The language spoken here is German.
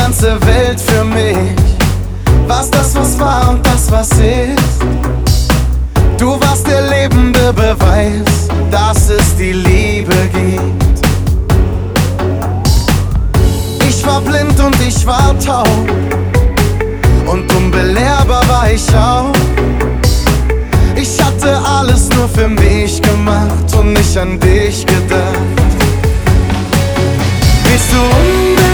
ganze Welt für mich. Warst das, was war und das, was ist. Du warst der lebende Beweis, dass es die Liebe gibt. Ich war blind und ich war taub und unbelehrbar war ich auch. Ich hatte alles nur für mich gemacht und nicht an dich gedacht. Bist du unbelehrbar?